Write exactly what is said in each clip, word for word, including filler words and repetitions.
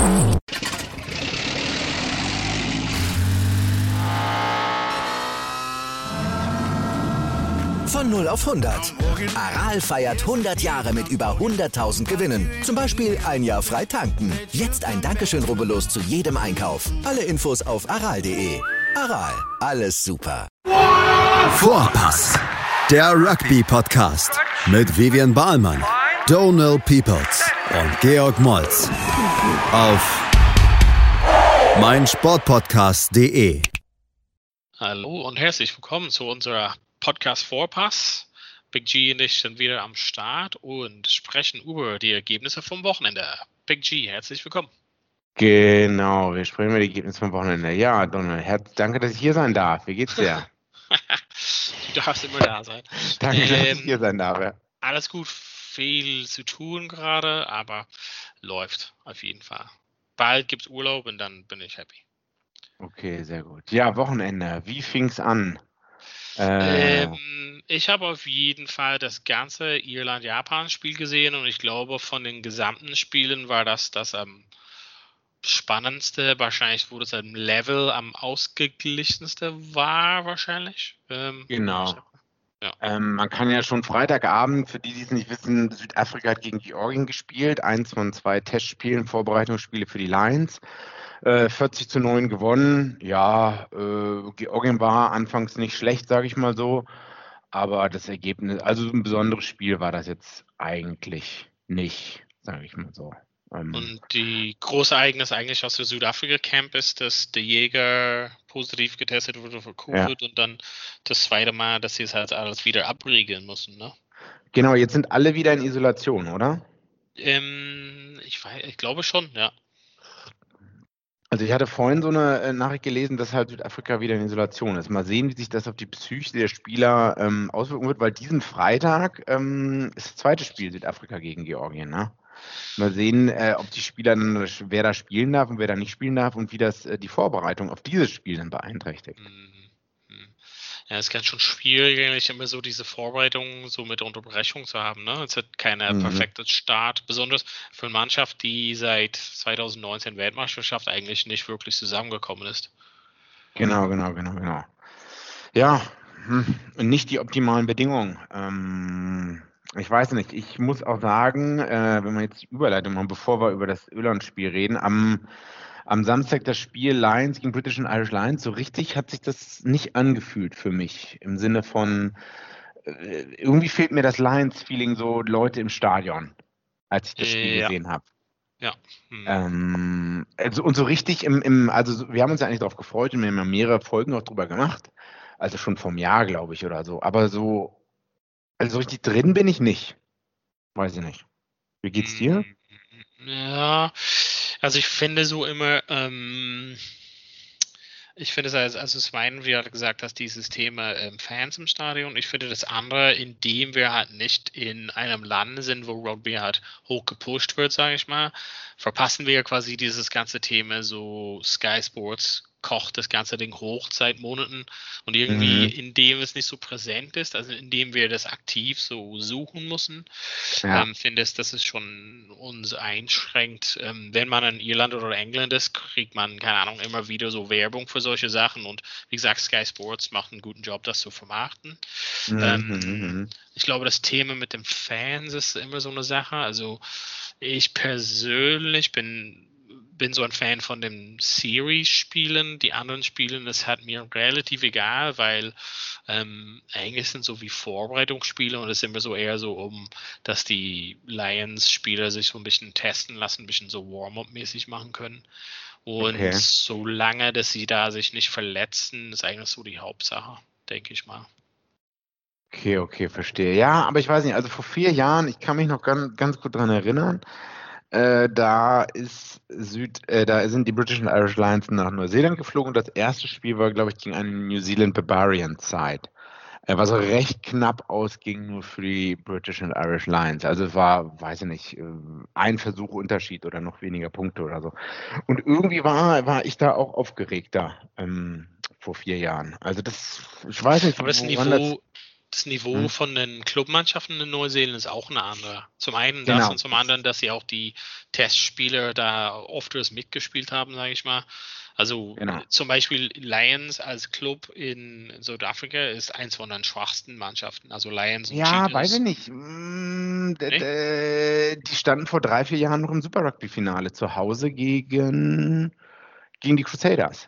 Von null auf hundert. Aral feiert hundert Jahre mit über hunderttausend Gewinnen. Zum Beispiel ein Jahr frei tanken. Jetzt ein Dankeschön, rubbellos zu jedem Einkauf. Alle Infos auf aral punkt de. Aral, alles super. Vorpass, der Rugby-Podcast mit Vivian Bahlmann, Donald Peoples und Georg Moltz auf meinsportpodcast punkt de. Hallo und herzlich willkommen zu unserer Podcast Vorpass. Big G und ich sind wieder am Start und sprechen über die Ergebnisse vom Wochenende. Big G, herzlich willkommen. Genau, wir sprechen über die Ergebnisse vom Wochenende. Ja, Donald, herz, danke, dass ich hier sein darf. Wie geht's dir? Du darfst immer da sein. Danke, ähm, dass ich hier sein darf. Ja. Alles gut, viel zu tun gerade, aber läuft auf jeden Fall. Bald gibt's Urlaub und dann bin ich happy. Okay, sehr gut. Ja, Wochenende, wie fing's an? Äh, ähm, ich habe auf jeden Fall das ganze Irland-Japan-Spiel gesehen und ich glaube, von den gesamten Spielen war das das am spannendste, wahrscheinlich, wo das am Level am ausgeglichenste war, wahrscheinlich. Ähm, genau. Ja. Ähm, man kann ja schon Freitagabend, für die, die es nicht wissen, Südafrika hat gegen Georgien gespielt, eins von zwei Testspielen, Vorbereitungsspiele für die Lions. vierzig zu neun gewonnen. Ja, äh, Georgien war anfangs nicht schlecht, sage ich mal so. Aber das Ergebnis, also ein besonderes Spiel war das jetzt eigentlich nicht, sage ich mal so. Ähm, Und die große Ereignis eigentlich aus der Südafrika-Camp ist, dass der Jäger positiv getestet wurde für Covid ja. Und dann das zweite Mal, dass sie es halt alles wieder abriegeln müssen, ne? Genau, jetzt sind alle wieder in Isolation, oder? Ähm, ich weiß, ich glaube schon, ja. Also ich hatte vorhin so eine äh, Nachricht gelesen, dass halt Südafrika wieder in Isolation ist. Mal sehen, wie sich das auf die Psyche der Spieler ähm, auswirken wird, weil diesen Freitag ähm, ist das zweite Spiel Südafrika gegen Georgien. Ne? Mal sehen, äh, ob die Spieler dann, wer da spielen darf und wer da nicht spielen darf und wie das äh, die Vorbereitung auf dieses Spiel dann beeinträchtigt. Mhm. Ja, es ist ganz schon schwierig, eigentlich immer so diese Vorbereitung so mit Unterbrechung zu haben. Ne? Es hat keine mhm. perfekte Start, besonders für eine Mannschaft, die seit zwanzig neunzehn Weltmeisterschaft eigentlich nicht wirklich zusammengekommen ist. Genau, genau, genau, genau. Ja, hm, nicht die optimalen Bedingungen. Ähm, ich weiß nicht, ich muss auch sagen, äh, wenn wir jetzt die Überleitung machen, bevor wir über das Irland-Spiel reden, am Am Samstag das Spiel Lions gegen British and Irish Lions, so richtig hat sich das nicht angefühlt für mich. Im Sinne von, äh, irgendwie fehlt mir das Lions-Feeling, so Leute im Stadion, als ich das Spiel ja. gesehen habe. Ja. Hm. Ähm, also, und so richtig im, im, also wir haben uns ja eigentlich darauf gefreut und wir haben ja mehrere Folgen auch drüber gemacht. Also schon vom Jahr, glaube ich, oder so. Aber so, also so richtig drin bin ich nicht. Weiß ich nicht. Wie geht's dir? Ja, also ich finde so immer, ähm, ich finde es, als, also Sven, wie er gesagt hat, dieses Thema ähm, Fans im Stadion, ich finde das andere, indem wir halt nicht in einem Land sind, wo Rugby halt hoch gepusht wird, sage ich mal, verpassen wir quasi dieses ganze Thema, so Sky Sports kocht das ganze Ding hoch seit Monaten und irgendwie, mhm. indem es nicht so präsent ist, also indem wir das aktiv so suchen müssen, ja. ähm, finde ich, dass es schon uns einschränkt. Ähm, wenn man in Irland oder England ist, kriegt man, keine Ahnung, immer wieder so Werbung für solche Sachen und wie gesagt, Sky Sports macht einen guten Job, das zu vermarkten. Mhm. Ähm, ich glaube, das Thema mit den Fans ist immer so eine Sache, also ich persönlich bin bin so ein Fan von den Series-Spielen. Die anderen Spielen, das hat mir relativ egal, weil ähm, eigentlich sind so wie Vorbereitungsspiele und es ist immer so eher so um, dass die Lions-Spieler sich so ein bisschen testen lassen, ein bisschen so Warm-up-mäßig machen können. Und okay. solange, dass sie da sich nicht verletzen, ist eigentlich so die Hauptsache, denke ich mal. Okay, okay, verstehe. Ja, aber ich weiß nicht, also vor vier Jahren, ich kann mich noch ganz, ganz gut dran erinnern, Äh, da ist Süd, äh, da sind die British and Irish Lions nach Neuseeland geflogen. Das erste Spiel war, glaube ich, gegen eine New Zealand Barbarian Side. Äh, was so recht knapp ausging nur für die British and Irish Lions. Also es war, weiß ich nicht, ein Versuch Unterschied oder noch weniger Punkte oder so. Und irgendwie war, war ich da auch aufgeregter ähm, vor vier Jahren. Also das, ich weiß nicht, aber das woran Niveau, das das Niveau Hm. von den Clubmannschaften in Neuseeland ist auch eine andere. Zum einen Genau. das und zum anderen, dass sie auch die Testspieler da oft mitgespielt haben, sage ich mal. Also Genau. äh, zum Beispiel Lions als Club in Südafrika ist eins von den schwachsten Mannschaften. Also Lions und Ja, Cheetahs. weiß ich nicht. Mm, d- Nee? d- Die standen vor drei, vier Jahren noch im Super Rugby-Finale zu Hause gegen, gegen die Crusaders.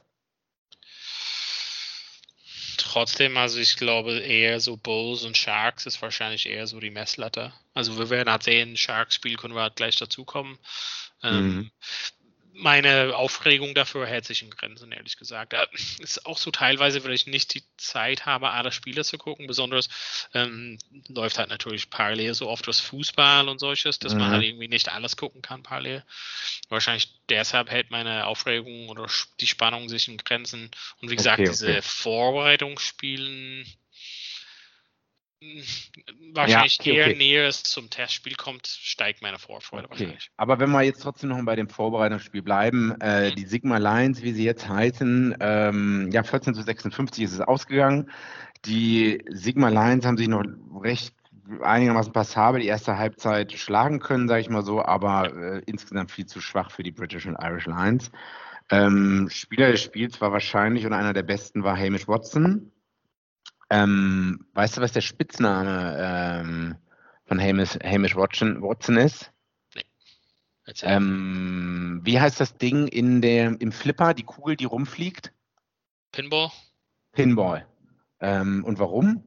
Trotzdem, also ich glaube eher so Bulls und Sharks ist wahrscheinlich eher so die Messlatte. Also wir werden halt sehen, Sharks-Spiel können wir halt gleich dazukommen. Ähm, Mhm. Meine Aufregung dafür hält sich in Grenzen, ehrlich gesagt. Äh, Ist auch so teilweise, weil ich nicht die Zeit habe, alle Spiele zu gucken. Besonders ähm, läuft halt natürlich parallel so oft das Fußball und solches, dass man Mhm. halt irgendwie nicht alles gucken kann parallel. Wahrscheinlich deshalb hält meine Aufregung oder sch- die Spannung sich in Grenzen. Und wie gesagt, Okay, diese okay. Vorbereitungsspielen mh, Ja, wahrscheinlich okay, eher okay. näher es zum Testspiel kommt, steigt meine Vorfreude Okay. wahrscheinlich. Aber wenn wir jetzt trotzdem noch bei dem Vorbereitungsspiel bleiben, äh, Mhm. die Sigma Lions, wie sie jetzt heißen, ähm, ja, vierzehn zu sechsundfünfzig ist es ausgegangen. Die Sigma Lions haben sich noch recht einigermaßen passabel die erste Halbzeit schlagen können, sage ich mal so, aber äh, insgesamt viel zu schwach für die British und Irish Lions. Ähm, Spieler des Spiels war wahrscheinlich und einer der besten war Hamish Watson. Ähm, weißt du, was der Spitzname ähm, von Hamish, Hamish Watson, Watson ist? Erzähl. Ähm, wie heißt das Ding in der, im Flipper, die Kugel, die rumfliegt? Pinball? Pinball. Ähm, und warum?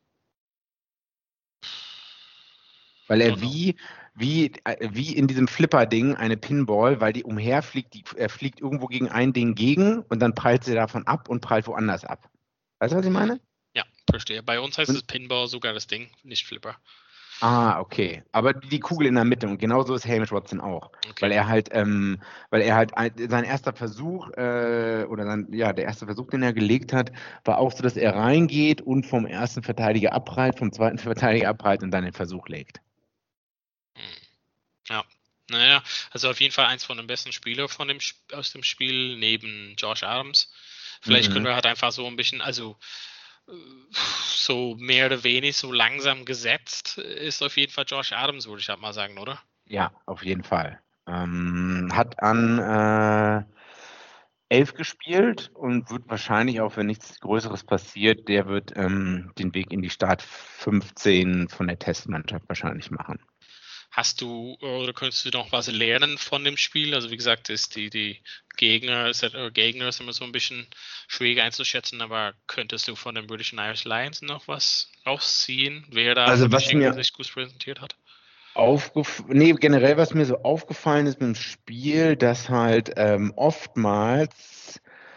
Weil er Don't know. wie, wie, äh, wie in diesem Flipper-Ding eine Pinball, weil die umherfliegt, die, er fliegt irgendwo gegen ein Ding gegen und dann prallt sie davon ab und prallt woanders ab. Weißt du, was ich meine? Ja, verstehe. Bei uns heißt Und- es Pinball sogar das Ding, nicht Flipper. Ah, okay. Aber die Kugel in der Mitte und genauso ist Hamish Watson auch. Okay. Weil er halt, ähm, weil er halt ein, sein erster Versuch, äh, oder sein, ja, der erste Versuch, den er gelegt hat, war auch so, dass er reingeht und vom ersten Verteidiger abprallt, vom zweiten Verteidiger abprallt und dann den Versuch legt. Hm. Ja. Naja, also auf jeden Fall eins von den besten Spielern von dem Sp- aus dem Spiel, neben Josh Adams. Vielleicht Mhm. können wir halt einfach so ein bisschen, also äh, so mehr oder weniger so langsam gesetzt ist auf jeden Fall Josh Adams, würde ich halt mal sagen, oder? Ja, auf jeden Fall. Ähm, hat an äh, elf gespielt und wird wahrscheinlich auch, wenn nichts Größeres passiert, der wird ähm, den Weg in die Start fünfzehn von der Testmannschaft wahrscheinlich machen. Hast du oder könntest du noch was lernen von dem Spiel? Also wie gesagt, ist die, die Gegner, ist, äh, Gegner ist immer so ein bisschen schwierig einzuschätzen, aber könntest du von den British and Irish Lions noch was rausziehen, wer da Also von den was Gegnern mir sich gut präsentiert hat? Aufgef nee, generell, was mir so aufgefallen ist mit dem Spiel, dass halt ähm, oftmals,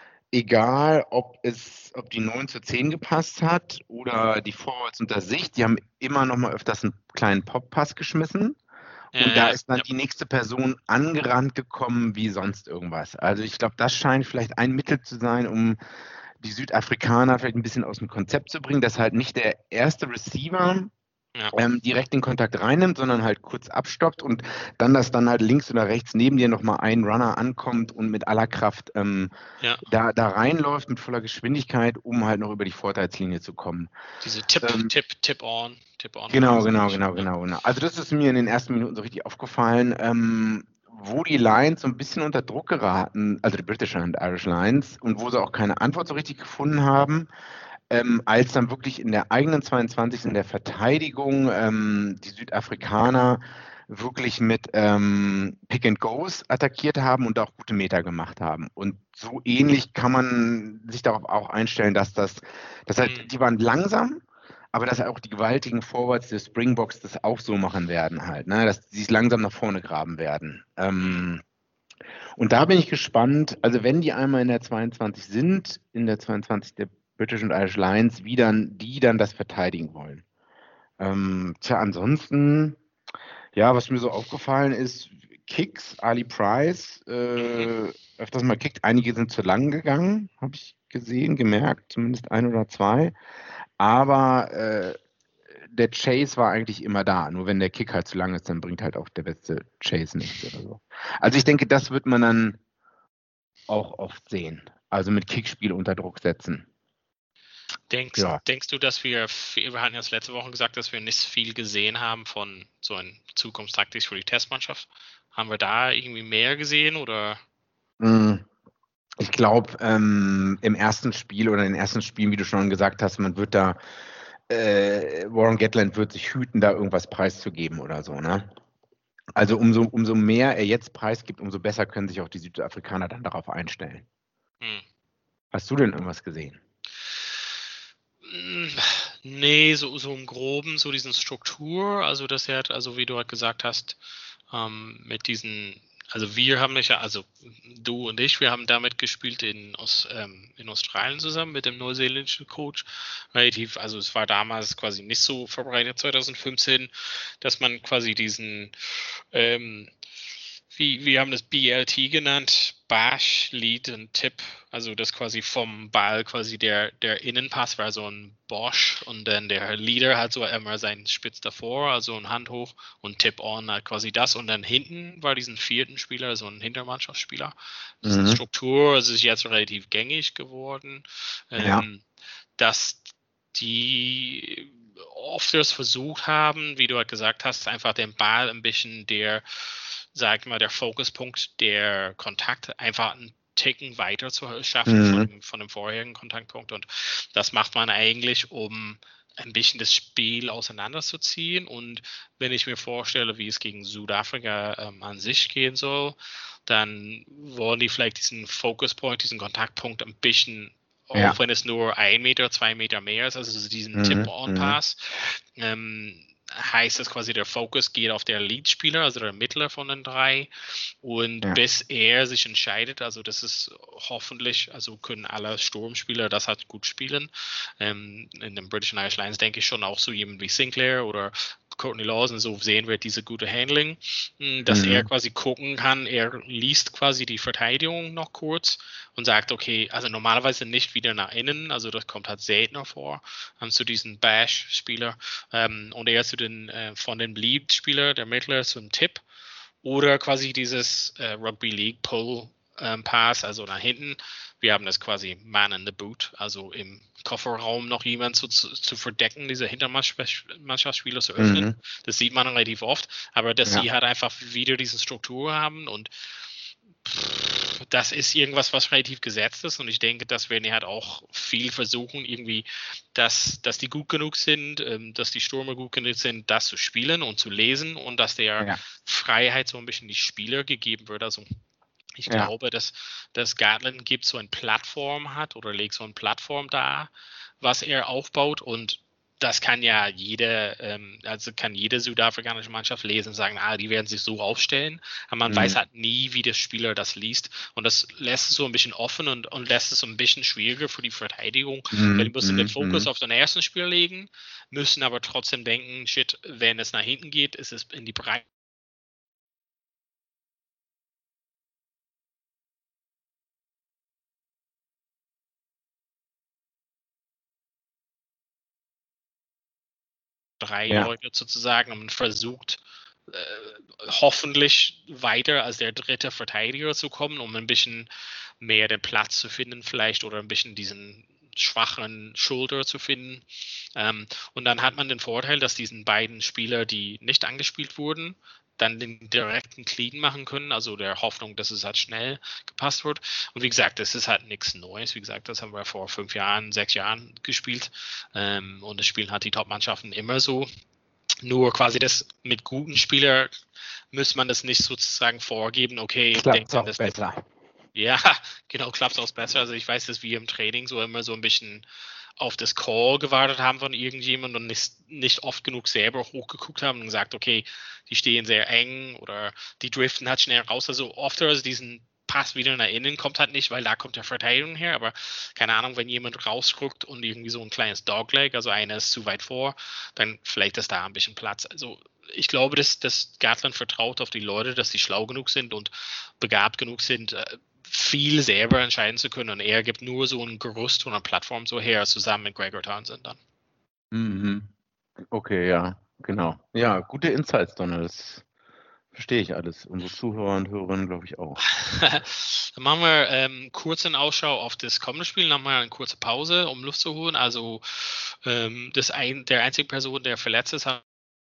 egal ob es, ob die neun zu zehn gepasst hat oder die Forwards unter sich, die haben immer noch mal öfters einen kleinen Pop-Pass geschmissen. Ja, Und da ja, ist dann ja. die nächste Person angerannt gekommen wie sonst irgendwas. Also ich glaube, das scheint vielleicht ein Mittel zu sein, um die Südafrikaner vielleicht ein bisschen aus dem Konzept zu bringen, dass halt nicht der erste Receiver Ja. ähm, direkt den Kontakt reinnimmt, sondern halt kurz abstoppt und dann, dass dann halt links oder rechts neben dir nochmal ein Runner ankommt und mit aller Kraft ähm, Ja. da, da reinläuft mit voller Geschwindigkeit, um halt noch über die Vorteilslinie zu kommen. Diese Tip, Ähm, Tip, Tip on, Tip on. Genau, Runs, genau, eigentlich. genau, Ja. genau, genau. Also das ist mir in den ersten Minuten so richtig aufgefallen, ähm, wo die Lions so ein bisschen unter Druck geraten, also die British und Irish Lions, und wo sie auch keine Antwort so richtig gefunden haben, ähm, als dann wirklich in der eigenen zweiundzwanzig in der Verteidigung ähm, die Südafrikaner wirklich mit ähm, Pick and Goes attackiert haben und auch gute Meter gemacht haben. Und so ähnlich kann man sich darauf auch einstellen, dass das, dass halt, Mhm. die waren langsam, aber dass auch die gewaltigen Forwards der Springboks das auch so machen werden halt, ne? Dass die sich langsam nach vorne graben werden. Ähm, und da bin ich gespannt, also wenn die einmal in der zweiundzwanzig sind, in der zweiundzwanzig der British und Irish Lions, wie dann die dann das verteidigen wollen. Ähm, tja, ansonsten, ja, was mir so aufgefallen ist, Kicks, Ali Price, äh, öfters mal kickt, einige sind zu lang gegangen, habe ich gesehen, gemerkt, zumindest ein oder zwei. Aber äh, der Chase war eigentlich immer da. Nur wenn der Kick halt zu lang ist, dann bringt halt auch der beste Chase nichts oder so. Also ich denke, das wird man dann auch oft sehen. Also mit Kickspiel unter Druck setzen. Denkst, Ja. denkst du, dass wir, viel, wir hatten ja das letzte Woche gesagt, dass wir nicht viel gesehen haben von so einer Zukunftstaktik für die Testmannschaft? Haben wir da irgendwie mehr gesehen oder? Ich glaube, ähm, im ersten Spiel oder in den ersten Spielen, wie du schon gesagt hast, man wird da, äh, Warren Gatland wird sich hüten, da irgendwas preiszugeben oder so, ne? Also umso, umso mehr er jetzt preisgibt, umso besser können sich auch die Südafrikaner dann darauf einstellen. Hm. Hast du denn irgendwas gesehen? Nee, so, so im Groben, so diesen Struktur, also das er, also wie du halt gesagt hast, ähm, mit diesen, also wir haben nicht, also du und ich, wir haben damit gespielt in, aus, ähm, in Australien zusammen mit dem neuseeländischen Coach. Relativ, also es war damals quasi nicht so verbreitet, zwanzig fünfzehn, dass man quasi diesen, ähm, wie, wir haben das B L T genannt, Bash, Lead und Tip, also das quasi vom Ball quasi der, der Innenpass war so ein Bosch und dann der Leader hat so immer seinen Spitz davor, also ein Hand hoch und Tip on halt quasi das und dann hinten war diesen vierten Spieler, so ein Hintermannschaftsspieler. Das ist eine Mhm. Struktur, es ist jetzt relativ gängig geworden, Ja. ähm, dass die oft das versucht haben, wie du halt gesagt hast, einfach den Ball ein bisschen der, sag mal, der Fokuspunkt der Kontakt einfach einen Ticken weiter zu schaffen Mhm. von, dem, von dem vorherigen Kontaktpunkt. Und das macht man eigentlich, um ein bisschen das Spiel auseinanderzuziehen. Und wenn ich mir vorstelle, wie es gegen Südafrika ähm, an sich gehen soll, dann wollen die vielleicht diesen Focus-Point, diesen Kontaktpunkt ein bisschen, Ja. auch wenn es nur ein Meter, zwei Meter mehr ist, also diesen Mhm. Tip-on-Pass, ähm, heißt das quasi, der Fokus geht auf der Lead-Spieler, also der Mittler von den drei. Und Ja. bis er sich entscheidet, also das ist hoffentlich, also können alle Sturmspieler das halt gut spielen. Ähm, in den British and Irish Lions denke ich schon auch so jemand wie Sinclair oder Courtney Lawson, so sehen wir diese gute Handling, dass Mhm. er quasi gucken kann, er liest quasi die Verteidigung noch kurz und sagt, okay, also normalerweise nicht wieder nach innen, also das kommt halt seltener vor, ähm, zu diesen Bash-Spieler ähm, und er zu den, äh, von den Lead-Spieler, der Mittler zu einem Tipp oder quasi dieses äh, Rugby League Pull ähm, Pass, also nach hinten. Wir haben das quasi Man in the Boot, also im Kofferraum noch jemand zu, zu, zu verdecken, diese Hintermannschaftsspieler zu öffnen. Mhm. Das sieht man relativ oft, aber dass Ja. sie halt einfach wieder diese Struktur haben und pff, das ist irgendwas, was relativ gesetzt ist und ich denke, das werden die halt auch viel versuchen, irgendwie, dass, dass die gut genug sind, ähm, dass die Stürmer gut genug sind, das zu spielen und zu lesen und dass der Ja. Freiheit so ein bisschen die Spieler gegeben wird. Also ich Ja. glaube, dass, dass Gatland gibt so eine Plattform hat oder legt so eine Plattform da, was er aufbaut und das kann ja jede, ähm, also kann jede südafrikanische Mannschaft lesen und sagen, ah, die werden sich so aufstellen, aber man Mhm. weiß halt nie, wie der Spieler das liest und das lässt es so ein bisschen offen und, und lässt es so ein bisschen schwieriger für die Verteidigung, Mhm. weil die müssen den Mhm. Fokus Mhm. auf den ersten Spieler legen, müssen aber trotzdem denken, shit, wenn es nach hinten geht, ist es in die Breite drei Ja. Leute sozusagen und versucht äh, hoffentlich weiter als der dritte Verteidiger zu kommen, um ein bisschen mehr den Platz zu finden vielleicht oder ein bisschen diesen schwachen Schulter zu finden. Ähm, und dann hat man den Vorteil, dass diesen beiden Spieler, die nicht angespielt wurden, dann den direkten Clean machen können, also der Hoffnung, dass es halt schnell gepasst wird. Und wie gesagt, das ist halt nichts Neues. Wie gesagt, das haben wir vor fünf Jahren, sechs Jahren gespielt. Ähm, und das spielen halt die Top-Mannschaften immer so. Nur quasi das mit guten Spielern muss man das nicht sozusagen vorgeben, okay, Klappt denkt an auch das. besser. Ja, genau, klappt auch besser. Also ich weiß, dass wir im Training so immer so ein bisschen auf das Call gewartet haben von irgendjemandem und nicht, nicht oft genug selber hochgeguckt haben und gesagt, okay, die stehen sehr eng oder die driften halt schnell raus. Also oft also diesen Pass wieder nach innen kommt halt nicht, weil da kommt der Verteidigung her, aber keine Ahnung, wenn jemand rausguckt und irgendwie so ein kleines Dogleg, also einer ist zu weit vor, dann vielleicht ist da ein bisschen Platz. Also ich glaube, dass, dass Gatland vertraut auf die Leute, dass die schlau genug sind und begabt genug sind, viel selber entscheiden zu können. Und er gibt nur so ein Gerüst und eine Plattform so her, zusammen mit Gregor Townsend dann. Mhm. Okay, ja, genau. Ja, gute Insights, Donald. Das Verstehe ich alles. Unsere Zuhörer und Hörerinnen, glaube ich, auch. Dann machen wir ähm, kurz einen Ausschau auf das kommende Spiel, dann machen wir eine kurze Pause, um Luft zu holen. Also ähm, das ein, der einzige Person, der verletzt ist, hat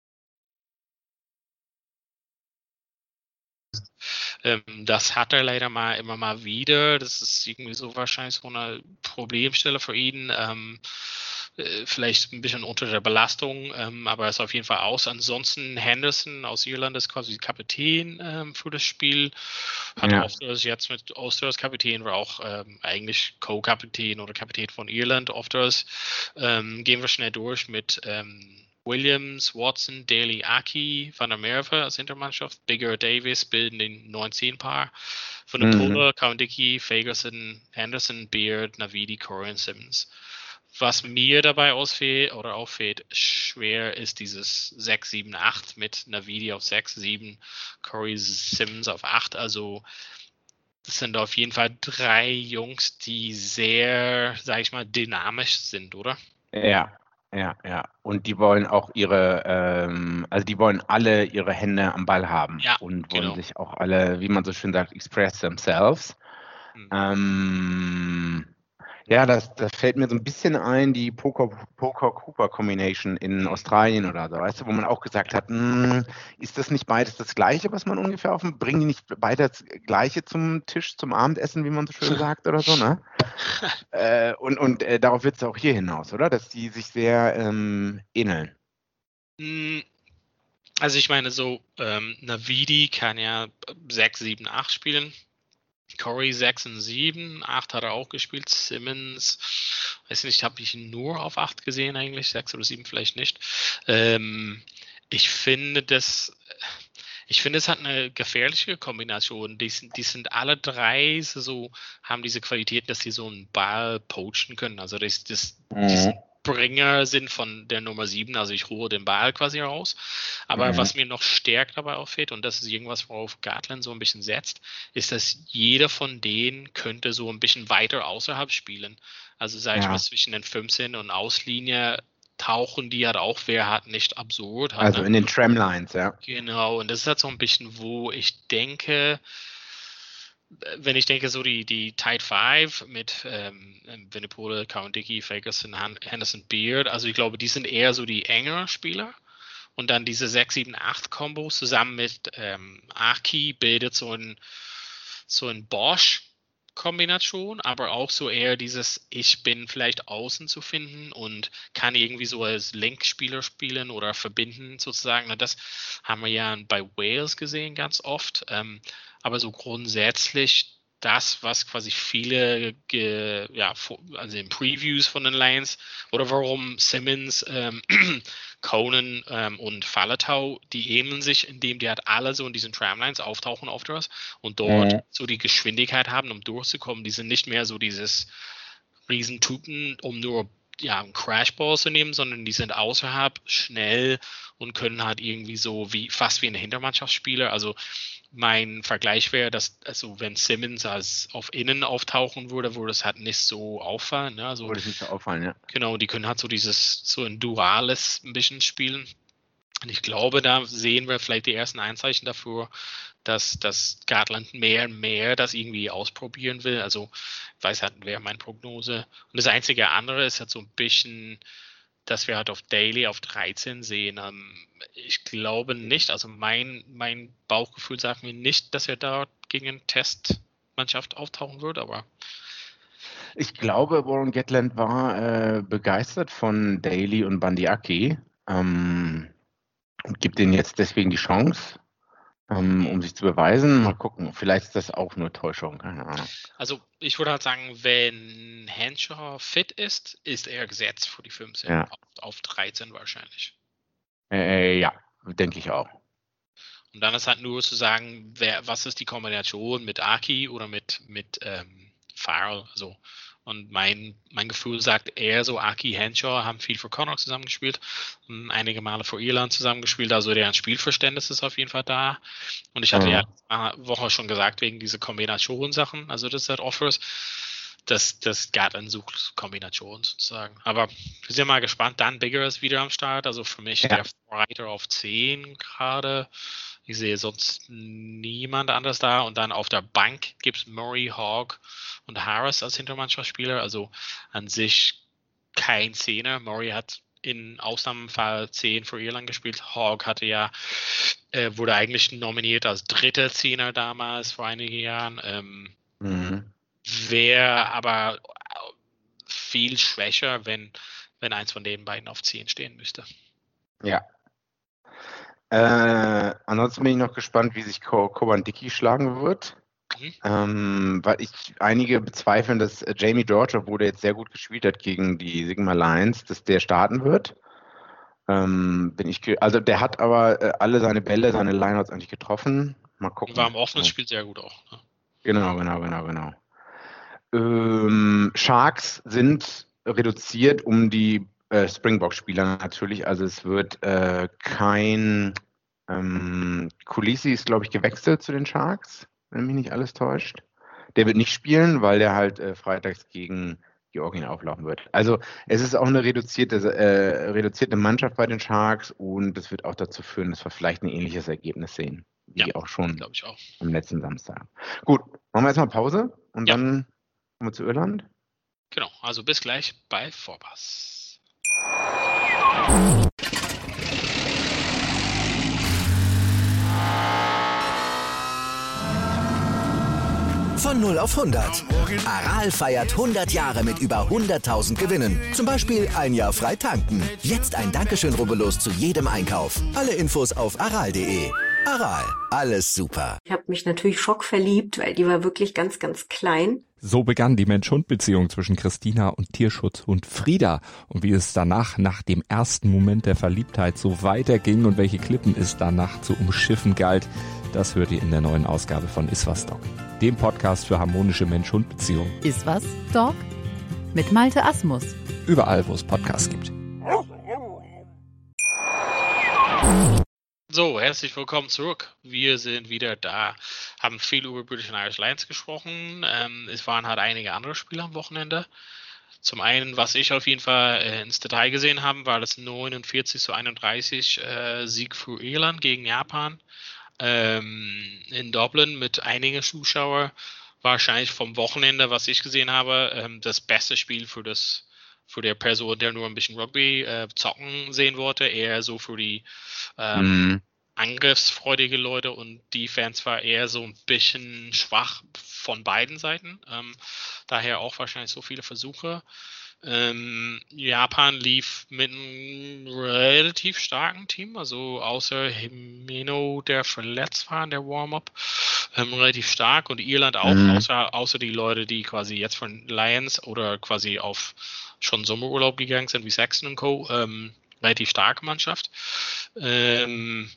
ähm, das hat er leider mal immer mal wieder. Das ist irgendwie so wahrscheinlich so eine Problemstelle für ihn. Ähm, vielleicht ein bisschen unter der Belastung, ähm, aber er ist auf jeden Fall aus. Ansonsten Henderson aus Irland ist quasi Kapitän ähm, für das Spiel. Hat Ja. auch jetzt mit Osterers Kapitän, war auch ähm, eigentlich Co-Kapitän oder Kapitän von Irland. Osterers ähm, gehen wir schnell durch mit ähm, Williams, Watson, Daly, Aki, Van der Merwe als Hintermannschaft, Bigger, Davis bilden den neun zehn Paar. Von der Mhm. Pole, Cowan-Dickey, Fagerson, Henderson, Beard, Navidi, Corey und Simmons. Was mir dabei ausfällt oder auffällt, schwer ist dieses sechs sieben acht mit Navidi auf sechs sieben, Corey Simmons auf acht. Also das sind auf jeden Fall drei Jungs, die sehr, sag ich mal, dynamisch sind, oder? Ja, ja, ja. Und die wollen auch ihre, ähm, also die wollen alle ihre Hände am Ball haben Ja, und wollen genau. sich auch alle, wie man so schön sagt, express themselves. Hm. Ähm, ja, das, das fällt mir so ein bisschen ein, die Poker-Cooper-Combination in Australien oder so, weißt du, wo man auch gesagt hat, mh, ist das nicht beides das Gleiche, was man ungefähr auf dem, bringen die nicht beide das Gleiche zum Tisch, zum Abendessen, wie man so schön sagt oder so, ne? äh, und und äh, darauf wird es auch hier hinaus, oder? Dass die sich sehr ähm, ähneln. Hm, Also ich meine so, ähm, Navidi kann ja sechs sieben acht spielen. Corey sechs und sieben, acht hat er auch gespielt. Simmons, weiß nicht, habe ich ihn nur auf acht gesehen eigentlich, sechs oder sieben vielleicht nicht. Ähm, ich finde das, ich finde es hat eine gefährliche Kombination. Die sind, die sind alle drei so, haben diese Qualität, dass sie so einen Ball poachen können. Also das, das, die sind Bringer sind von der Nummer sieben, also ich hole den Ball quasi raus. Aber Mhm. was mir noch stärker dabei auffällt, und das ist irgendwas, worauf Gatland so ein bisschen setzt, ist, dass jeder von denen könnte so ein bisschen weiter außerhalb spielen. Also sag ich Ja. mal, zwischen den fünfzehn und Auslinie tauchen die halt auch, wer hat nicht absurd. Hat, Also ne? in den Tramlines, ja. Genau, und das ist halt so ein bisschen, wo ich denke, wenn ich denke, so die, die Tide fünf mit ähm, Winnipole, Cowan-Dickey, Fagerson, Han- Henderson, Beard, also ich glaube, die sind eher so die engeren Spieler. Und dann diese sechs sieben acht Kombo zusammen mit ähm, Aki bildet so ein, so ein Bosch-Kombination, aber auch so eher dieses, ich bin vielleicht außen zu finden und kann irgendwie so als Linkspieler spielen oder verbinden sozusagen. Na, das haben wir ja bei Wales gesehen ganz oft. Ähm, aber so grundsätzlich das, was quasi viele, ge, ja, also in Previews von den Lions oder warum Simmons, ähm, Conan ähm, und Falatau, die ähneln sich, indem die halt alle so in diesen Tramlines auftauchen auf das und dort Mhm. so die Geschwindigkeit haben, um durchzukommen. Die sind nicht mehr so dieses Riesentypen, um nur ja, einen Crashball zu nehmen, sondern die sind außerhalb schnell und können halt irgendwie so wie fast wie ein Hintermannschaftsspieler. Also mein Vergleich wäre, dass, also wenn Simmons als auf Innen auftauchen würde, würde es halt nicht so auffallen. Ne? Also, Würde es nicht so auffallen, ja. genau, die können halt so dieses, so ein duales ein bisschen spielen. Und ich glaube, da sehen wir vielleicht die ersten Anzeichen dafür, dass, dass Gatland mehr und mehr das irgendwie ausprobieren will. Also, ich weiß halt, wäre meine Prognose. Und das einzige andere ist halt so ein bisschen, dass wir halt auf Daily auf dreizehn sehen. Ähm, ich glaube nicht, also mein, mein Bauchgefühl sagt mir nicht, dass er da gegen eine Testmannschaft auftauchen wird, aber Ich glaube, Warren Gatland war äh, begeistert von Daly und Bandiaki ähm, und gibt ihnen jetzt deswegen die Chance, ähm, um sich zu beweisen. Mal gucken, vielleicht ist das auch nur Täuschung, keine Ahnung. also ich würde halt sagen, wenn Henshaw fit ist, ist er gesetzt für die fünfzehn, Ja. auf, auf dreizehn wahrscheinlich. Äh, ja, denke ich auch. Und dann ist halt nur zu sagen, wer, was ist die Kombination mit Aki oder mit, mit ähm, Farrell. Also, und mein, mein Gefühl sagt eher so, Aki, Henshaw haben viel für Connacht zusammengespielt, einige Male für Irland zusammengespielt, also deren Spielverständnis ist auf jeden Fall da. Und ich hatte Mhm. ja eine Woche schon gesagt, wegen dieser Kombinationssachen, also das hat Offers, dass das Gatland sucht Kombinationen sozusagen. Aber wir sind mal gespannt. Dan Bigger ist wieder am Start, also für mich Ja. der Vorreiter auf zehn gerade. Ich sehe sonst niemand anders da. Und dann auf der Bank gibt es Murray, Hogg und Harris als Hintermannschaftsspieler. Also an sich kein Zehner. Murray hat in Ausnahmefall zehn für Irland gespielt. Hogg hatte ja, äh, wurde eigentlich nominiert als dritter Zehner damals vor einigen Jahren. Ähm, mhm. Wäre aber viel schwächer, wenn, wenn eins von den beiden auf zehn stehen müsste. Ja. Äh, ansonsten bin ich noch gespannt, wie sich Kobandicki schlagen wird. Mhm. Ähm, weil ich einige bezweifeln, dass äh, Jamie George, obwohl der jetzt sehr gut gespielt hat gegen die Sigma Lions, dass der starten wird. Ähm, bin ich ge- also der hat aber äh, alle seine Bälle, seine Lineouts eigentlich getroffen. Mal gucken. War im offenen Spiel sehr gut auch. Ne? Genau, genau, genau, genau. Ähm, Sharks sind reduziert um die äh, Springbok-Spieler natürlich. Also es wird äh, kein ähm, Kulisi ist, glaube ich, gewechselt zu den Sharks, wenn mich nicht alles täuscht. Der wird nicht spielen, weil der halt äh, freitags gegen Georgien auflaufen wird. Also es ist auch eine reduzierte, äh, reduzierte Mannschaft bei den Sharks und das wird auch dazu führen, dass wir vielleicht ein ähnliches Ergebnis sehen, wie ja, auch schon ich auch. am letzten Samstag. Gut, machen wir erstmal Pause und ja. Dann kommen wir zu Irland. Genau, also bis gleich bei Vorpass. Von null auf hundert. Aral feiert hundert Jahre mit über hunderttausend Gewinnen. Zum Beispiel ein Jahr frei tanken. Jetzt ein Dankeschön, rubbellos zu jedem Einkauf. Alle Infos auf aral punkt de. Aral, alles super. Ich habe mich natürlich schockverliebt, weil die war wirklich ganz, ganz klein. So begann die Mensch-Hund-Beziehung zwischen Christina und Tierschutzhund Frieda. Und wie es danach, nach dem ersten Moment der Verliebtheit, so weiterging und welche Klippen es danach zu umschiffen galt, das hört ihr in der neuen Ausgabe von Iswas Dog, dem Podcast für harmonische Mensch-Hund-Beziehungen. Iswas Dog mit Malte Asmus. Überall, wo es Podcasts gibt. So, herzlich willkommen zurück. Wir sind wieder da, haben viel über British and Irish Lions gesprochen. Ähm, es waren halt einige andere Spiele am Wochenende. Zum einen, was ich auf jeden Fall äh, ins Detail gesehen habe, war das neunundvierzig zu einunddreißig äh, Sieg für Irland gegen Japan. Ähm, in Dublin mit einigen Zuschauern. Wahrscheinlich vom Wochenende, was ich gesehen habe, ähm, das beste Spiel für das für der Person, der nur ein bisschen Rugby äh, zocken sehen wollte, eher so für die ähm, mm. angriffsfreudige Leute, und die Fans war eher so ein bisschen schwach von beiden Seiten. Ähm, daher auch wahrscheinlich so viele Versuche. Ähm, Japan lief mit einem relativ starken Team, also außer Himeno, der verletzt war in der Warm-Up, ähm, relativ stark, und Irland auch, mm. außer, außer die Leute, die quasi jetzt von Lions oder quasi auf schon Sommerurlaub gegangen sind, wie Saxon und Co., ähm, relativ starke Mannschaft. Ähm,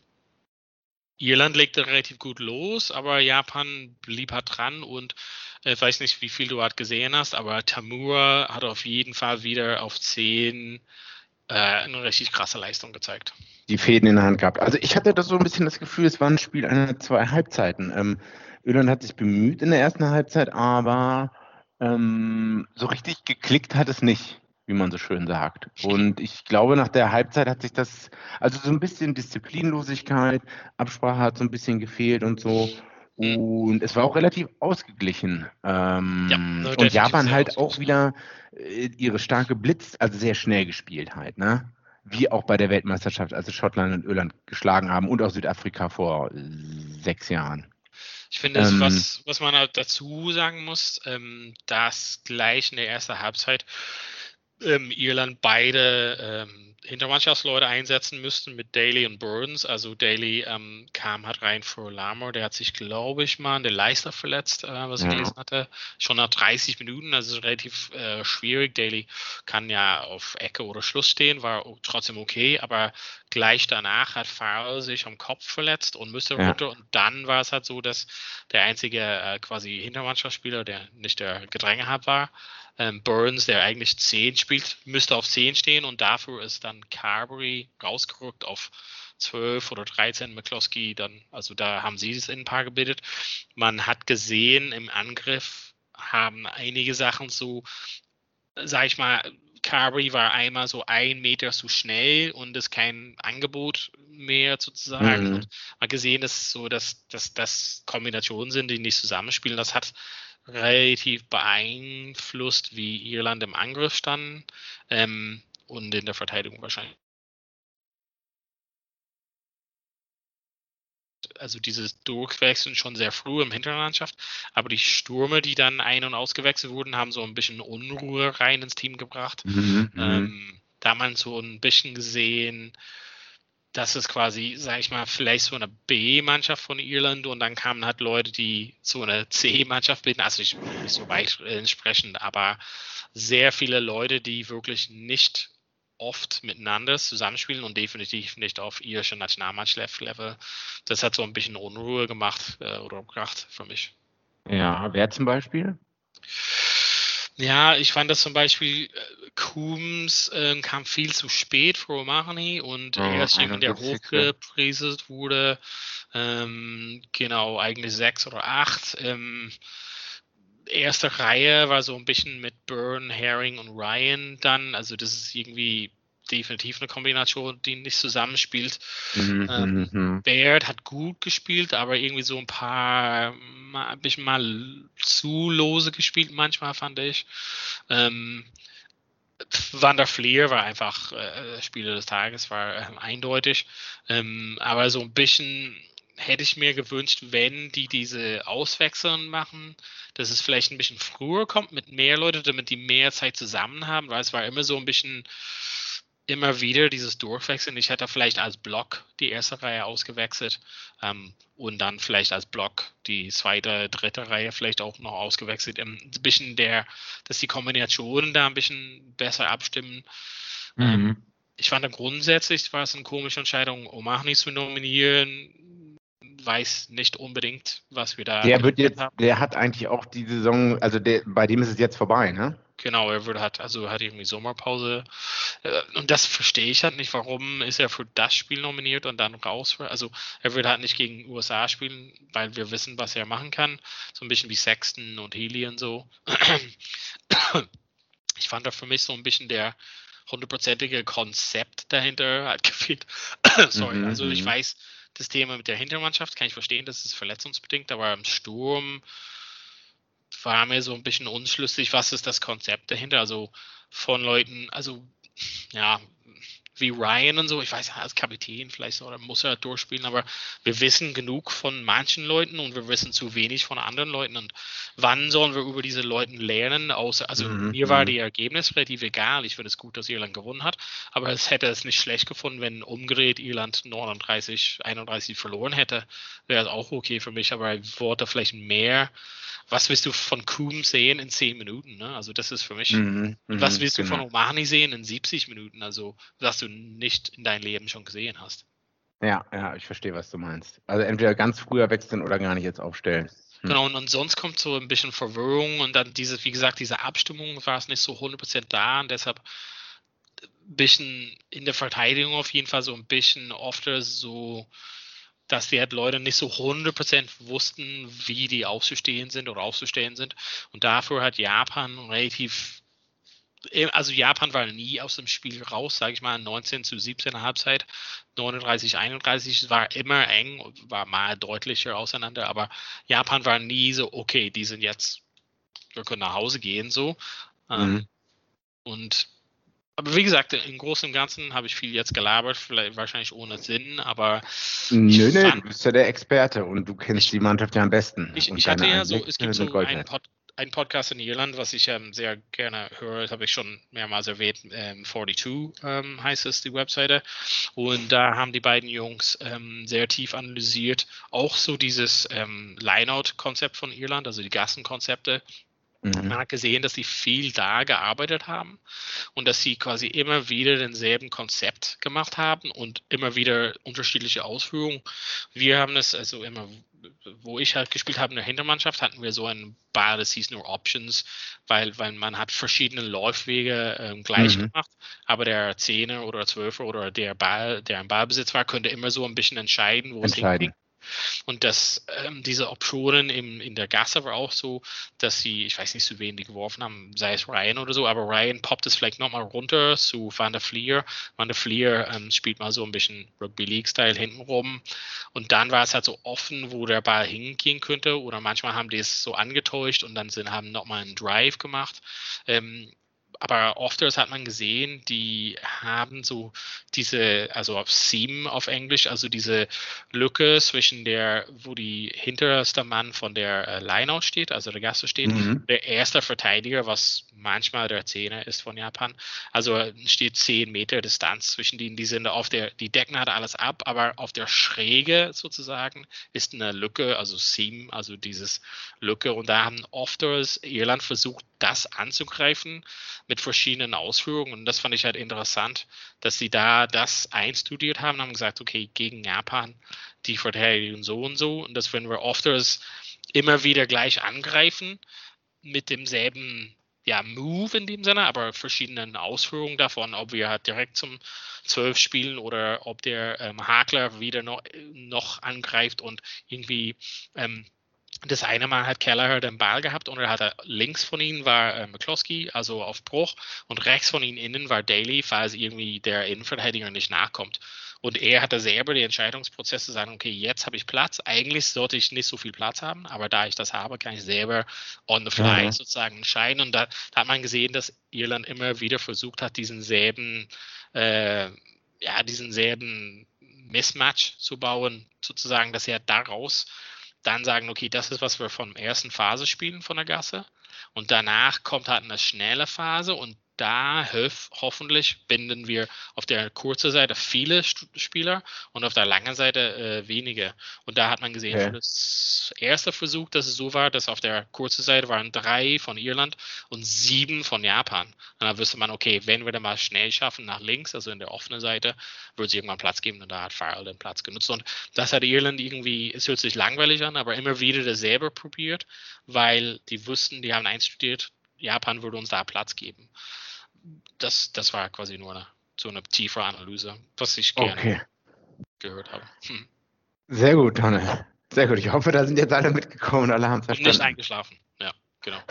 Irland legte relativ gut los, aber Japan blieb halt dran, und ich äh, weiß nicht, wie viel du halt gesehen hast, aber Tamura hat auf jeden Fall wieder auf zehn äh, eine richtig krasse Leistung gezeigt. Die Fäden in der Hand gehabt. Also ich hatte da so ein bisschen das Gefühl, es war ein Spiel einer zwei Halbzeiten. Ähm, Irland hat sich bemüht in der ersten Halbzeit, aber Ähm, so richtig geklickt hat es nicht, wie man so schön sagt. Und ich glaube, nach der Halbzeit hat sich das, also so ein bisschen Disziplinlosigkeit, Absprache hat so ein bisschen gefehlt und so. Und es war auch relativ ausgeglichen. Ähm, ja, und Japan halt auch wieder äh, ihre starke Blitz, also sehr schnell gespielt halt, ne? Wie auch bei der Weltmeisterschaft, als sie Schottland und Irland geschlagen haben und auch Südafrika vor äh, sechs Jahren. Ich finde, ähm, was, was man halt dazu sagen muss, ähm, dass gleich in der ersten Halbzeit ähm, Irland beide ähm, Hintermannschaftsleute einsetzen müssten mit Daly und Burns. Also Daly ähm, kam halt rein für Larmour, der hat sich, glaube ich, mal an der Leiste verletzt, äh, was ich ja. gelesen hatte, schon nach dreißig Minuten, also relativ äh, schwierig. Daly kann ja auf Ecke oder Schluss stehen, war trotzdem okay, aber gleich danach hat Farrell sich am Kopf verletzt und müsste ja. runter, und dann war es halt so, dass der einzige äh, quasi Hintermannschaftsspieler, der nicht der Gedränge hat, war, ähm, Burns, der eigentlich zehn spielt, müsste auf zehn stehen, und dafür ist dann Carberry rausgerückt auf zwölf oder dreizehn, McCloskey dann, also da haben sie es in ein paar gebildet. Man hat gesehen, im Angriff haben einige Sachen so, sag ich mal, Carberry war einmal so ein Meter zu schnell und ist kein Angebot mehr sozusagen. Mhm. Und man hat gesehen, dass so, dass, dass das Kombinationen sind, die nicht zusammenspielen. Das hat relativ beeinflusst, wie Irland im Angriff standen ähm, und in der Verteidigung wahrscheinlich. Also dieses Durchwechseln schon sehr früh im Hinterlandschaft, aber die Stürme, die dann ein- und ausgewechselt wurden, haben so ein bisschen Unruhe rein ins Team gebracht. Mhm, ähm, da hat man so ein bisschen gesehen, dass es quasi, sag ich mal, vielleicht so eine B-Mannschaft von Irland und dann kamen halt Leute, die so eine C-Mannschaft bilden, also nicht, nicht so weit entsprechend, aber sehr viele Leute, die wirklich nicht oft miteinander zusammenspielen und definitiv nicht auf irische Nationalmannschaft-Level. Das hat so ein bisschen Unruhe gemacht äh, oder gebracht für mich. Ja, wer zum Beispiel? Ja, ich fand das zum Beispiel, äh, Coombs äh, kam viel zu spät für O'Mahony und Oh, er ist jemand, der einundsiebzigste hochgepriesen wurde. Ähm, genau, eigentlich sechs oder acht. Ähm, erste Reihe war so ein bisschen mit Byrne, Herring und Ryan dann. Also das ist irgendwie definitiv eine Kombination, die nicht zusammenspielt. Mhm, Ähm, mhm. Baird hat gut gespielt, aber irgendwie so ein paar, mal, ein bisschen mal zu lose gespielt manchmal, fand ich. Ähm, Van der Fleer war einfach äh, Spieler des Tages, war äh, eindeutig. Ähm, aber so ein bisschen hätte ich mir gewünscht, wenn die diese Auswechseln machen, dass es vielleicht ein bisschen früher kommt mit mehr Leuten, damit die mehr Zeit zusammen haben, weil es war immer so ein bisschen immer wieder dieses Durchwechseln. Ich hätte vielleicht als Block die erste Reihe ausgewechselt ähm, und dann vielleicht als Block die zweite, dritte Reihe vielleicht auch noch ausgewechselt. Ähm, ein bisschen der, dass die Kombinationen da ein bisschen besser abstimmen. Mhm. Ähm, ich fand dann grundsätzlich war es eine komische Entscheidung, O'Mahony zu nominieren. Weiß nicht unbedingt, was wir da Der wird geändert jetzt, haben. der hat eigentlich auch die Saison, also der, bei dem ist es jetzt vorbei, ne? Genau, er würde hat, also hat irgendwie Sommerpause. Äh, Und das verstehe ich halt nicht, warum ist er für das Spiel nominiert und dann raus. Für, also er würde halt nicht gegen U S A spielen, weil wir wissen, was er machen kann. So ein bisschen wie Sexton und Healy und so. Ich fand da für mich so ein bisschen der hundertprozentige Konzept dahinter hat gefehlt. Sorry, Mhm, also ich mhm. weiß, das Thema mit der Hintermannschaft kann ich verstehen, das ist verletzungsbedingt, aber im Sturm war mir so ein bisschen unschlüssig, was ist das Konzept dahinter, also von Leuten, also ja, wie Ryan und so, ich weiß ja, als Kapitän vielleicht oder muss er durchspielen, aber wir wissen genug von manchen Leuten und wir wissen zu wenig von anderen Leuten und wann sollen wir über diese Leute lernen, außer, also Mhm, mir war mhm. die Ergebnis relativ egal, ich finde es gut, dass Irland gewonnen hat, aber es hätte es nicht schlecht gefunden, wenn umgedreht Irland neununddreißig, einunddreißig verloren hätte, wäre es auch okay für mich, aber ich wollte vielleicht mehr. Was willst du von Coombs sehen in zehn Minuten? Ne? Also das ist für mich. Mhm, Und was mhm, willst du genau. von O'Mahony sehen in siebzig Minuten? Also was du nicht in deinem Leben schon gesehen hast. Ja, ja, ich verstehe, was du meinst. Also entweder ganz früher wechseln oder gar nicht jetzt aufstellen. Hm. Genau, und, und sonst kommt so ein bisschen Verwirrung und dann diese, wie gesagt, diese Abstimmung war es nicht so hundert Prozent da und deshalb ein bisschen in der Verteidigung auf jeden Fall so ein bisschen oft so, dass die halt Leute nicht so hundert Prozent wussten, wie die aufzustehen sind oder aufzustellen sind. Und dafür hat Japan relativ, also Japan war nie aus dem Spiel raus, sage ich mal, neunzehn zu siebzehn Halbzeit, neununddreißig, einunddreißig, es war immer eng, war mal deutlicher auseinander, aber Japan war nie so, okay, die sind jetzt, wir können nach Hause gehen, so. Ähm, Mhm. und aber wie gesagt, im Großen und Ganzen habe ich viel jetzt gelabert, vielleicht wahrscheinlich ohne Sinn, aber Nö, ich nö, fand, du bist ja der Experte und du kennst ich, die Mannschaft ja am besten. ich, Und ich hatte deine ja so, Einsätze es gibt sind so Gold einen, wert. Pod, einen Podcast in Irland, was ich ähm, sehr gerne höre, das habe ich schon mehrmals erwähnt, ähm, zweiundvierzig ähm, heißt es, die Webseite. Und da haben die beiden Jungs ähm, sehr tief analysiert, auch so dieses ähm, Line-Out-Konzept von Irland, also die Gassenkonzepte. Mhm. Man hat gesehen, dass sie viel da gearbeitet haben und dass sie quasi immer wieder denselben Konzept gemacht haben und immer wieder unterschiedliche Ausführungen. Wir haben das also immer, wo ich halt gespielt habe in der Hintermannschaft, hatten wir so einen Ball, das hieß nur Options, weil, weil man hat verschiedene Laufwege ähm, gleich Mhm. gemacht, aber der Zehner oder Zwölfer oder der Ball, der im Ballbesitz war, könnte immer so ein bisschen entscheiden, wo es Entscheiden. hinging. Und dass ähm, diese Optionen im, in der Gasse war auch so, dass sie, ich weiß nicht, zu wen die geworfen haben, sei es Ryan oder so, aber Ryan poppt es vielleicht nochmal runter zu Van der Fleer. Van der Fleer ähm, spielt mal so ein bisschen Rugby League-Style hintenrum. Und dann war es halt so offen, wo der Ball hingehen könnte. Oder manchmal haben die es so angetäuscht und dann sind, haben nochmal einen Drive gemacht. Ähm, Aber oft hat man gesehen, die haben so diese, also auf Seam auf Englisch, also diese Lücke zwischen der, wo die hinterste Mann von der äh, Line aus steht, also der Gasse steht, Mhm. der erste Verteidiger, was manchmal der Zehner ist von Japan. Also steht zehn Meter Distanz zwischen denen, die sind auf der, die decken halt alles ab, aber auf der Schräge sozusagen ist eine Lücke, also Seam, also dieses Lücke. Und da haben oft Irland versucht, das anzugreifen mit verschiedenen Ausführungen. Und das fand ich halt interessant, dass sie da das einstudiert haben und haben gesagt, okay, gegen Japan, die verteidigen so und so. Und das werden wir oft immer wieder gleich angreifen mit demselben ja, Move in dem Sinne, aber verschiedenen Ausführungen davon, ob wir halt direkt zum zwölf spielen oder ob der ähm, Hakler wieder noch, noch angreift und irgendwie ähm, das eine Mal hat Kelleher den Ball gehabt und er hatte links von ihm war äh, McCloskey, also auf Bruch, und rechts von ihm innen war Daly, falls irgendwie der Innenverteidiger nicht nachkommt. Und er hatte selber die Entscheidungsprozesse zu sagen, okay, jetzt habe ich Platz. Eigentlich sollte ich nicht so viel Platz haben, aber da ich das habe, kann ich selber on the fly Mhm. sozusagen entscheiden. Und da, da hat man gesehen, dass Irland immer wieder versucht hat, diesen selben, äh, ja, diesen selben Mismatch zu bauen, sozusagen, dass er daraus dann sagen, okay, das ist, was wir von der ersten Phase spielen von der Gasse. Und danach kommt halt eine schnelle Phase und da hof, hoffentlich binden wir auf der kurzen Seite viele St- Spieler und auf der langen Seite äh, wenige. Und da hat man gesehen, Okay. für das erste Versuch, dass es so war, dass auf der kurzen Seite waren drei von Irland und sieben von Japan. Und da wüsste man, okay, wenn wir dann mal schnell schaffen nach links, also in der offenen Seite, wird es irgendwann Platz geben und da hat Farrell den Platz genutzt. Und das hat Irland irgendwie, es hört sich langweilig an, aber immer wieder dasselbe probiert, weil die wussten, die haben einstudiert, Japan würde uns da Platz geben. Das, das war quasi nur eine, so eine tiefe Analyse, was ich gerne Okay. gehört habe. Hm. Sehr gut, Tonne. Sehr gut. Ich hoffe, da sind jetzt alle mitgekommen und alle haben es Und nicht verstanden. eingeschlafen. Ja, genau.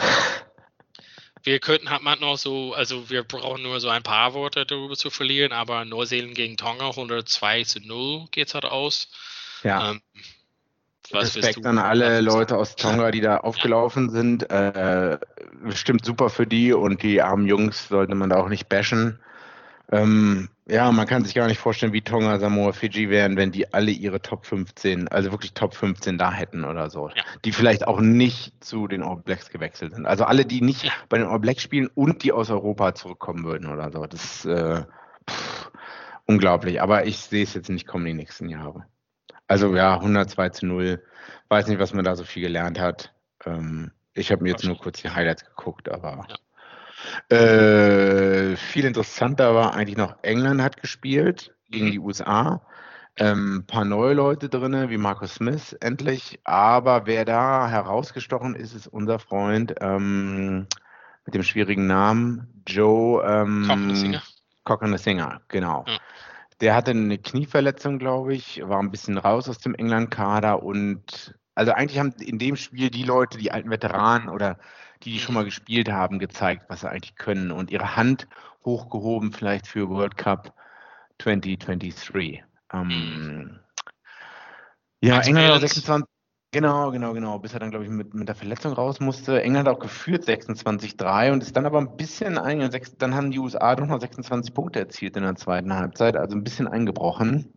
Wir könnten halt mal noch so, also wir brauchen nur so ein paar Worte darüber zu verlieren, aber Neuseeland gegen Tonga hundertzwei zu null geht es halt aus. Ja. Ähm, was willst Respekt du an alle dazu Leute sagen? aus Tonga, die da aufgelaufen sind. Äh, bestimmt super für die und die armen Jungs sollte man da auch nicht bashen. Ähm, ja, man kann sich gar nicht vorstellen, wie Tonga, Samoa, Fiji wären, wenn die alle ihre Top fünfzehn, also wirklich Top fünfzehn da hätten oder so. Ja. Die vielleicht auch nicht zu den All Blacks gewechselt sind. Also alle, die nicht Ja. bei den All Blacks spielen und die aus Europa zurückkommen würden oder so. Das ist äh, pff, unglaublich. Aber ich sehe es jetzt nicht kommen die nächsten Jahre. Also ja, hundertzwei zu null. Weiß nicht, was man da so viel gelernt hat. Ähm, ich habe mir jetzt nur kurz die Highlights geguckt, aber Ja. äh, viel interessanter war eigentlich noch, England hat gespielt gegen Mhm. die U S A. Ähm, paar neue Leute drin, wie Marcus Smith endlich. Aber wer da herausgestochen ist, ist unser Freund ähm, mit dem schwierigen Namen, Joe ähm, Cockney-Singer. Cockney-Singer, genau. Ja. Der hatte eine Knieverletzung, glaube ich, war ein bisschen raus aus dem England-Kader und also eigentlich haben in dem Spiel die Leute, die alten Veteranen oder die, die schon mal gespielt haben, gezeigt, was sie eigentlich können und ihre Hand hochgehoben vielleicht für World Cup zwanzig dreiundzwanzig. Ähm, ja, Meinst du England hat auch Irland? sechsundzwanzig, genau, genau, genau, bis er dann, glaube ich, mit, mit der Verletzung raus musste. England hat auch geführt sechsundzwanzig drei und ist dann aber ein bisschen eingegangen. Dann haben die U S A doch noch sechsundzwanzig Punkte erzielt in der zweiten Halbzeit, also ein bisschen eingebrochen.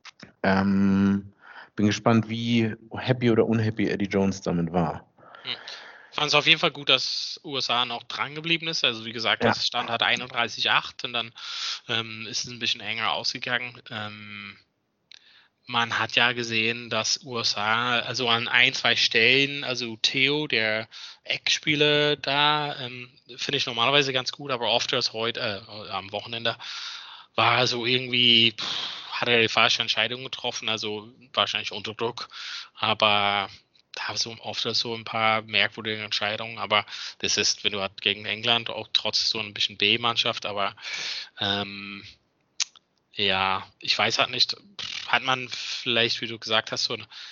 Ähm, bin gespannt, wie happy oder unhappy Eddie Jones damit war. Ich fand es auf jeden Fall gut, dass U S A noch dran geblieben ist. Also wie gesagt, Ja. das Stand hat einunddreißig acht und dann ähm, ist es ein bisschen enger ausgegangen. Ähm, man hat ja gesehen, dass U S A, also an ein, zwei Stellen, also Theo, der Eckspieler da, ähm, finde ich normalerweise ganz gut, aber oft als heute, äh, am Wochenende, war so irgendwie, pff, hat er die falsche Entscheidung getroffen, also wahrscheinlich unter Druck, aber da so oft so ein paar merkwürdige Entscheidungen, aber das ist, wenn du halt gegen England, auch trotz so ein bisschen B-Mannschaft, aber ähm, ja, ich weiß halt nicht, hat man vielleicht, wie du gesagt hast, so ein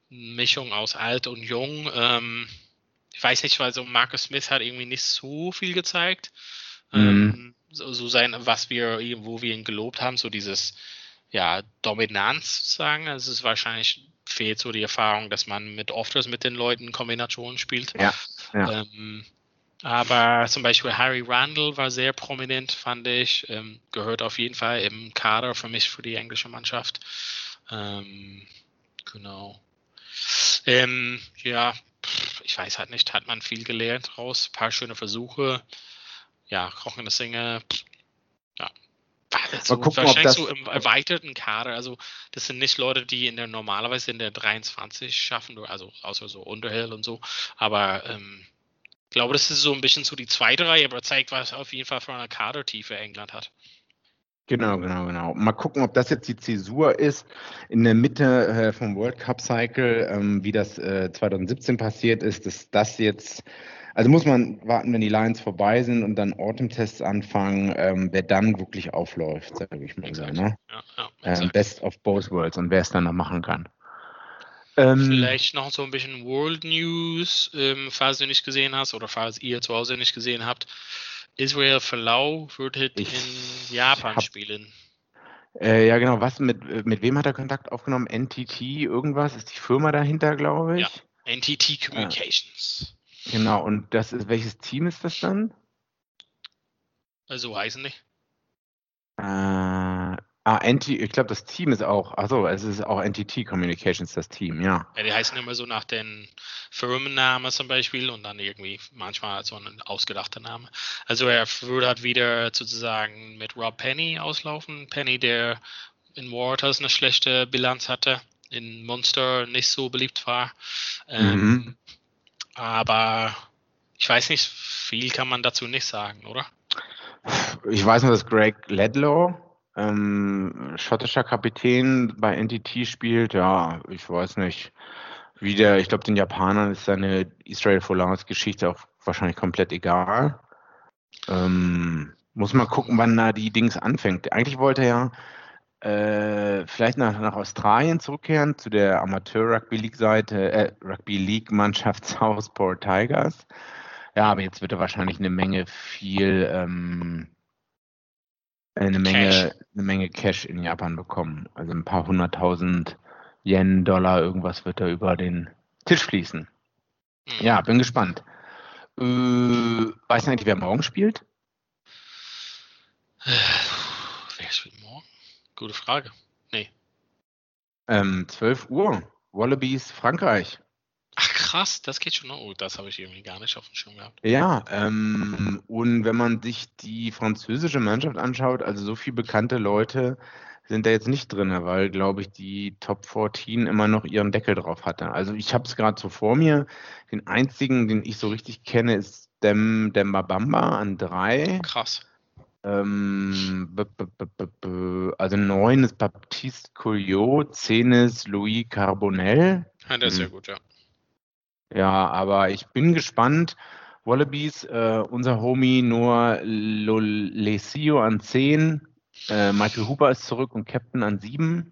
Mischung aus alt und jung. Ähm, ich weiß nicht, weil so Marcus Smith hat irgendwie nicht so viel gezeigt. Mhm. Ähm, so, so sein, was wir, wo wir ihn gelobt haben, so dieses, ja, Dominanz sozusagen. Also es ist wahrscheinlich fehlt so die Erfahrung, dass man mit ofters mit den Leuten Kombinationen spielt. Ja, ja. Ähm, aber zum Beispiel Harry Randall war sehr prominent, fand ich. Ähm, gehört auf jeden Fall im Kader für mich für die englische Mannschaft. Ähm, genau. Ähm, ja, pff, ich weiß halt nicht, hat man viel gelernt raus. Ein paar schöne Versuche. Ja, kochende Singe. Pff, ja. Also Mal gucken, ob wahrscheinlich das. so im erweiterten Kader. Also das sind nicht Leute, die in der normalerweise in der dreiundzwanzig schaffen, also außer so Underhill und so. Aber ähm, ich glaube, das ist so ein bisschen so die zweite Reihe, aber zeigt, was auf jeden Fall für eine Kadertiefe England hat. Genau, genau, genau. Mal gucken, ob das jetzt die Zäsur ist in der Mitte äh, vom World Cup Cycle, ähm, wie das äh, zwanzig siebzehn passiert ist, dass das jetzt, also muss man warten, wenn die Lions vorbei sind und dann Autumn-Tests anfangen, ähm, wer dann wirklich aufläuft, sage ich mal so, ne? Ja, ja, Ähm, exakt. Best of both worlds und wer es dann noch machen kann. Ähm, Vielleicht noch so ein bisschen World News, ähm, falls du nicht gesehen hast oder falls ihr zu Hause nicht gesehen habt. Israel Folau wird halt Ich in Japan hab- spielen. äh, ja, genau, was mit, äh, mit wem hat er Kontakt aufgenommen? N T T, irgendwas? Ist die Firma dahinter, glaube ich? Ja, N T T Communications. Genau, und das ist, welches Team ist das dann? Also heißen die. Äh, ah, N T, ich glaube, das Team ist auch, achso, es ist auch N T T Communications, das Team, ja. Ja, die heißen immer so nach den Firmennamen zum Beispiel und dann irgendwie manchmal so ein ausgedachter Name. Also er würde halt wieder sozusagen mit Rob Penny auslaufen. Penny, der in Waters eine schlechte Bilanz hatte, in Munster nicht so beliebt war. Ähm, Mhm. Aber ich weiß nicht, viel kann man dazu nicht sagen, oder? Ich weiß nur, dass Greg Ledlow, ähm, schottischer Kapitän bei N T T spielt. Ja, ich weiß nicht, wie der, ich glaube, den Japanern ist seine Israel Folars Geschichte auch wahrscheinlich komplett egal. Ähm, muss mal gucken, wann da die Dings anfängt. Eigentlich wollte er ja äh, vielleicht nach, nach Australien zurückkehren, zu der Amateur-Rugby-League-Seite, äh, Rugby-League-Mannschaft Southport Tigers. Ja, aber jetzt wird er wahrscheinlich eine Menge viel, ähm, eine Menge, Cash. eine Menge Cash in Japan bekommen. Also ein paar hunderttausend Yen, Dollar, irgendwas wird da über den Tisch fließen. Hm. Ja, bin gespannt. Äh, weiß nicht, wer morgen spielt? Wer spielt morgen? Gute Frage. Nee. Ähm, zwölf Uhr. Wallabies, Frankreich. Ach krass, das geht schon noch. Oh, das habe ich irgendwie gar nicht auf dem Schirm gehabt. Ja, ähm, und wenn man sich die französische Mannschaft anschaut, also so viele bekannte Leute sind da jetzt nicht drin, weil, glaube ich, die Top vierzehn immer noch ihren Deckel drauf hatte. Also ich habe es gerade so vor mir. Den einzigen, den ich so richtig kenne, ist Dem Demba Bamba an drei. Krass. Ähm, b, b, b, b, b, also neun ist Baptiste Couillot, zehn ist Louis Carbonell. Ja, das ist ja Hm. gut, ja. Ja, aber ich bin gespannt. Wallabies, äh, unser Homie Noah Lolesio an zehn. Äh, Michael Hooper ist zurück und Captain an sieben.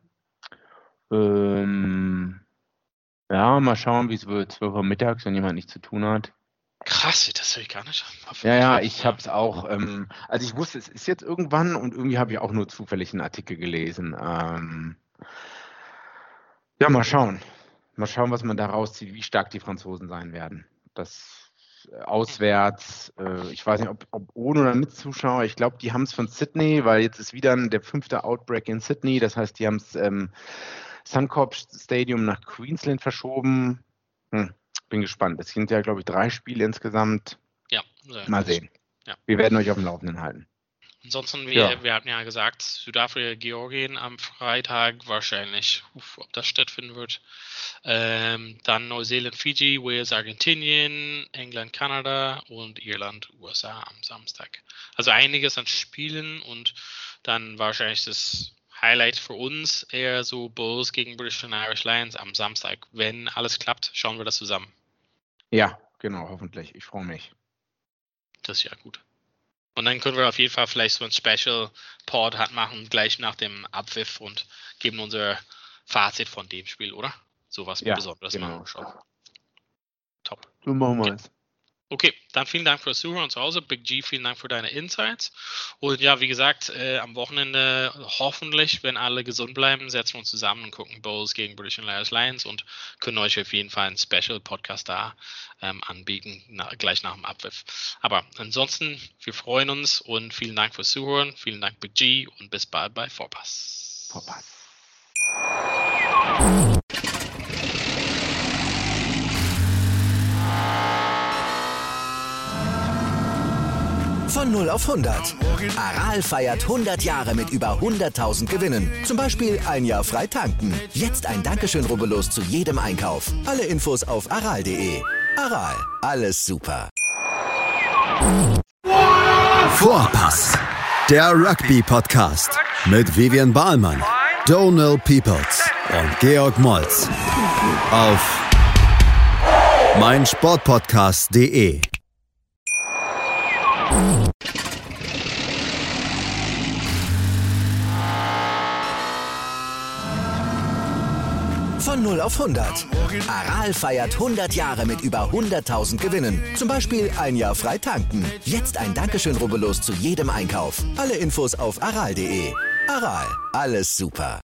Ähm, ja, mal schauen, wie es wird. zwölf Uhr mittags, wenn jemand nichts zu tun hat. Krass, das habe ich gar nicht. Ja, ja, ich habe es auch. Ähm, also ich wusste, es ist jetzt irgendwann und irgendwie habe ich auch nur zufällig einen Artikel gelesen. Ähm, ja, mal schauen. Mal schauen, was man da rauszieht, wie stark die Franzosen sein werden. Das äh, auswärts, äh, ich weiß nicht, ob, ob ohne oder mit Zuschauer. Ich glaube, die haben es von Sydney, weil jetzt ist wieder der fünfte Outbreak in Sydney. Das heißt, die haben es ähm, Suncorp Stadium nach Queensland verschoben. Hm, bin gespannt. Es sind ja, glaube ich, drei Spiele insgesamt. Ja. sehr Mal gut. sehen. Ja. Wir werden euch auf dem Laufenden halten. Ansonsten, wir, Ja. wir hatten ja gesagt, Südafrika, Georgien am Freitag wahrscheinlich, uf, ob das stattfinden wird. Ähm, dann Neuseeland, Fiji, Wales, Argentinien, England, Kanada und Irland, U S A am Samstag. Also einiges an Spielen und dann wahrscheinlich das Highlight für uns eher so Bulls gegen British and Irish Lions am Samstag. Wenn alles klappt, schauen wir das zusammen. Ja, genau, hoffentlich. Ich freue mich. Das ist ja gut. Und dann können wir auf jeden Fall vielleicht so ein Special Pod hat machen, gleich nach dem Abpfiff und geben unser Fazit von dem Spiel, oder? sowas Ja, Besonderes genau. machen schon. Top. Du machen wir es. Okay, dann vielen Dank fürs Zuhören zu Hause. Big G, vielen Dank für deine Insights. Und ja, wie gesagt, äh, am Wochenende hoffentlich, wenn alle gesund bleiben, setzen wir uns zusammen und gucken Bulls gegen British and Irish Lions und können euch auf jeden Fall einen Special-Podcast da ähm, anbieten, na, gleich nach dem Abpfiff. Aber ansonsten, wir freuen uns und vielen Dank fürs Zuhören. Vielen Dank, Big G, und bis bald bei Vorpass. Vorpass. Von null auf hundert. Aral feiert hundert Jahre mit über hunderttausend Gewinnen. Zum Beispiel ein Jahr frei tanken. Jetzt ein Dankeschön, rubbellos zu jedem Einkauf. Alle Infos auf aral punkt de. Aral, alles super. Vorpass, der Rugby-Podcast mit Vivian Bahlmann, Donald Peoples und Georg Moltz auf meinsportpodcast punkt de. Von null auf hundert. Aral feiert hundert Jahre mit über hunderttausend Gewinnen. Zum Beispiel ein Jahr frei tanken. Jetzt ein Dankeschön, rubbellos zu jedem Einkauf. Alle Infos auf aral punkt de. Aral, alles super.